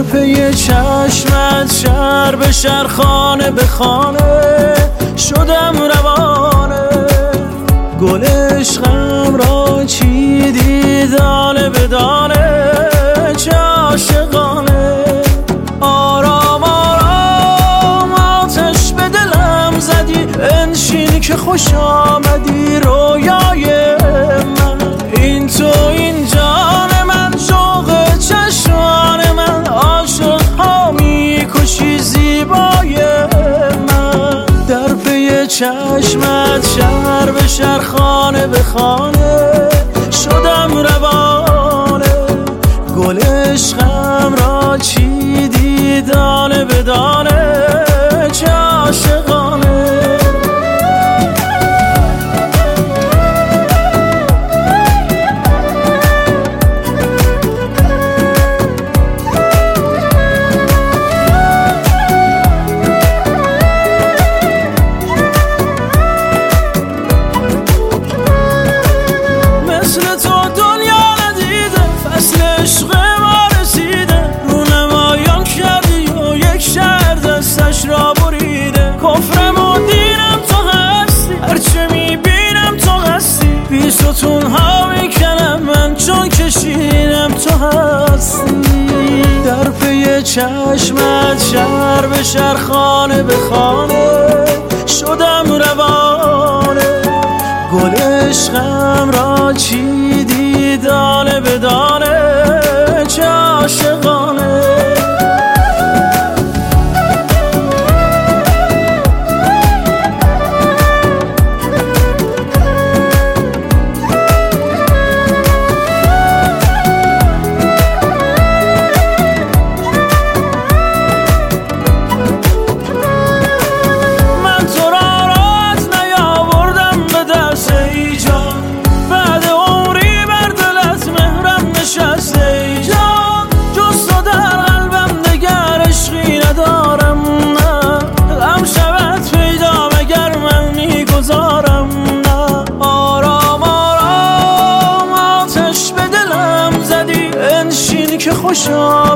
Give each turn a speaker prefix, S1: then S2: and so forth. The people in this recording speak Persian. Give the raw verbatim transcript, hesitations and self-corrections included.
S1: پی چشمت شهر به شهر خانه به خانه شدم روانه. گل عشقم را چیدی دانه به دانه چه عاشقانه. آرام آرام آتش به دلم زدی انشین که خوش آمدی رویای من. این تو این جان من شوق چشمان من عاشق ها میکشی زیبای من. در پی چشمت شهر به شهر خانه به خانه شدم روانه. گل عشقم را چیدی دانه به دانه چه عاشقانه. را بریده کفرم و دینم تو هستی هرچه میبینم تو هستی. بی ستون ها میکنم من چون کشیدم تو هستی. در پی چشمت شهر به شهر خانه به خانه شدم روانه. گل عشقم را چیدی دانه به دانه چه عاشقانه. خوش